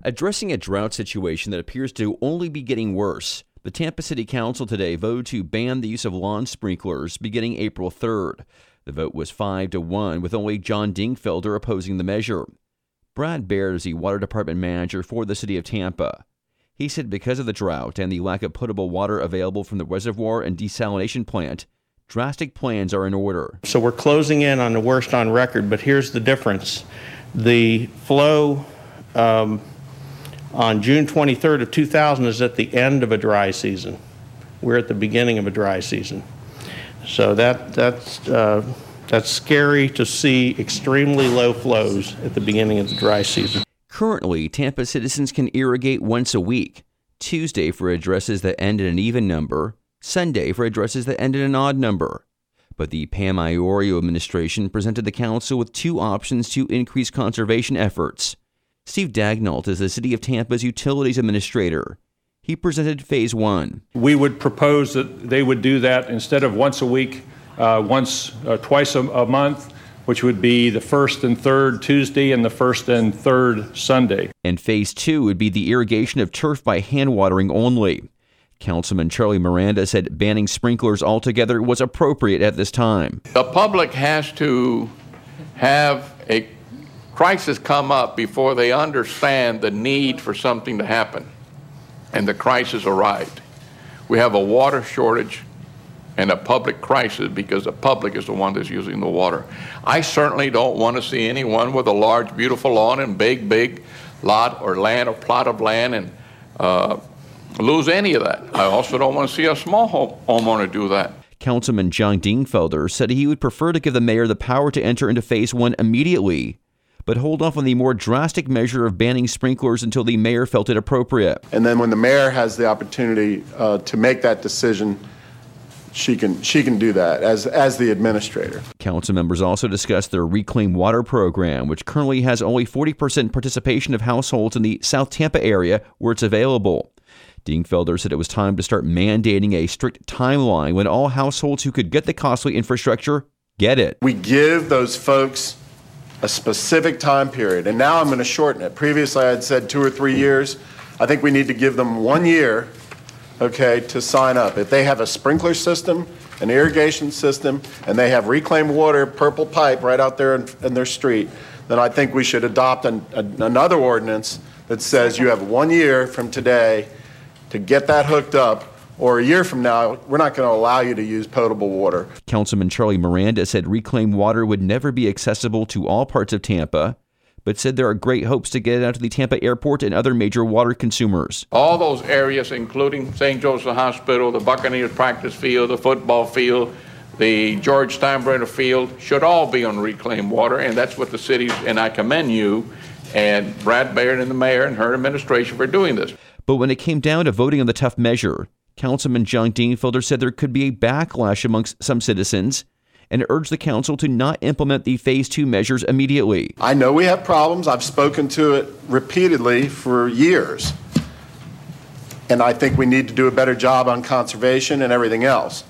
Addressing a drought situation that appears to only be getting worse, the Tampa City Council today voted to ban the use of lawn sprinklers beginning April 3rd. The vote was 5-1, with only John Dingfelder opposing the measure. Brad Baird is the water department manager for the city of Tampa. He said because of the drought and the lack of potable water available from the reservoir and desalination plant, drastic plans are in order. So we're closing in on the worst on record, but here's the difference. The flow on June 23rd of 2000 is at the end of a dry season. We're at the beginning of a dry season. So that's scary to see extremely low flows at the beginning of the dry season. Currently, Tampa citizens can irrigate once a week, Tuesday for addresses that end in an even number, Sunday for addresses that end in an odd number. But the Pam Iorio administration presented the council with two options to increase conservation efforts. Steve Dagnalt is the City of Tampa's Utilities Administrator. He presented Phase 1. We would propose that they would do that instead of once a week, twice a month, which would be the first and third Tuesday and the first and third Sunday. And Phase 2 would be the irrigation of turf by hand watering only. Councilman Charlie Miranda said banning sprinklers altogether was appropriate at this time. The public has to have a crisis come up before they understand the need for something to happen. And the crisis arrived. We have a water shortage and a public crisis because the public is the one that's using the water. I certainly don't want to see anyone with a large, beautiful lawn and big lot or land or plot of land and lose any of that. I also don't want to see a small homeowner do that. Councilman John Dingfelder said he would prefer to give the mayor the power to enter into Phase 1 immediately, but hold off on the more drastic measure of banning sprinklers until the mayor felt it appropriate. And then when the mayor has the opportunity to make that decision, she can do that as the administrator. Council members also discussed their Reclaim Water program, which currently has only 40% participation of households in the South Tampa area where it's available. Dingfelder said it was time to start mandating a strict timeline when all households who could get the costly infrastructure get it. We give those folks a specific time period, and now I'm going to shorten it. Previously I had said 2 or 3 years. I think we need to give them 1 year, okay, to sign up. If they have a sprinkler system, an irrigation system, and they have reclaimed water, purple pipe right out there in their street, then I think we should adopt another ordinance that says you have 1 year from today to get that hooked up, or a year from now, we're not going to allow you to use potable water. Councilman Charlie Miranda said reclaimed water would never be accessible to all parts of Tampa, but said there are great hopes to get it out to the Tampa airport and other major water consumers. All those areas, including St. Joseph Hospital, the Buccaneers practice field, the football field, the George Steinbrenner field, should all be on reclaimed water, and that's what the cities, and I commend you and Brad Baird and the mayor and her administration for doing this. But when it came down to voting on the tough measure, Councilman John Dingfelder said there could be a backlash amongst some citizens and urged the council to not implement the Phase 2 measures immediately. I know we have problems. I've spoken to it repeatedly for years. And I think we need to do a better job on conservation and everything else.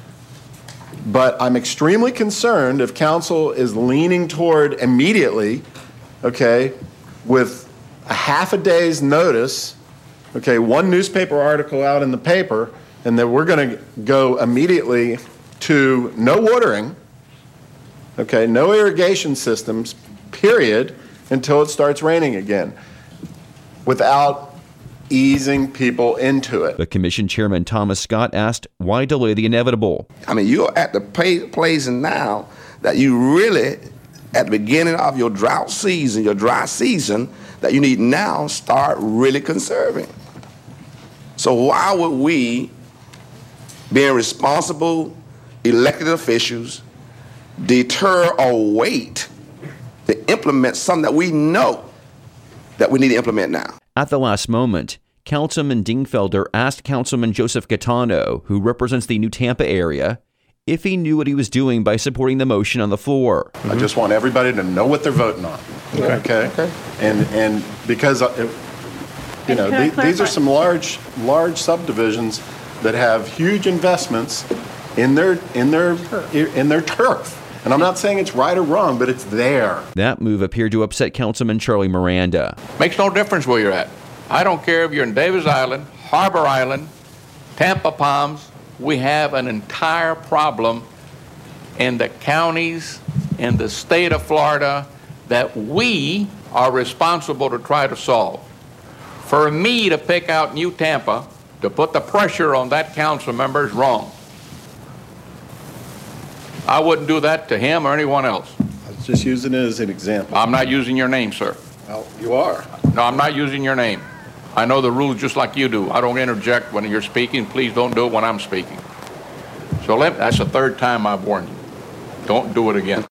But I'm extremely concerned if council is leaning toward immediately, okay, with a half a day's notice, okay, one newspaper article out in the paper, and that we're going to go immediately to no watering, okay, no irrigation systems, period, until it starts raining again, without easing people into it. The commission chairman Thomas Scott asked, why delay the inevitable? I mean, you're at the place now that you really, at the beginning of your drought season, your dry season, that you need now start really conserving. So why would we, being responsible elected officials, deter or wait to implement something that we know that we need to implement now? At the last moment, Councilman Dingfelder asked Councilman Joseph Gaetano, who represents the New Tampa area, if he knew what he was doing by supporting the motion on the floor. I just want everybody to know what they're voting on. Okay. And because you know these are some large subdivisions that have huge investments in their turf. And I'm not saying it's right or wrong, but it's there. That move appeared to upset Councilman Charlie Miranda. Makes no difference where you're at. I don't care if you're in Davis Island, Harbor Island, Tampa Palms. We have an entire problem in the counties in the state of Florida that we are responsible to try to solve. For me to pick out New Tampa to put the pressure on that council member is wrong. I wouldn't do that to him or anyone else. I was just using it as an example. I'm not using your name, sir. Well, you are. No, I'm not using your name. I know the rules just like you do. I don't interject when you're speaking. Please don't do it when I'm speaking. So that's the third time I've warned you. Don't do it again.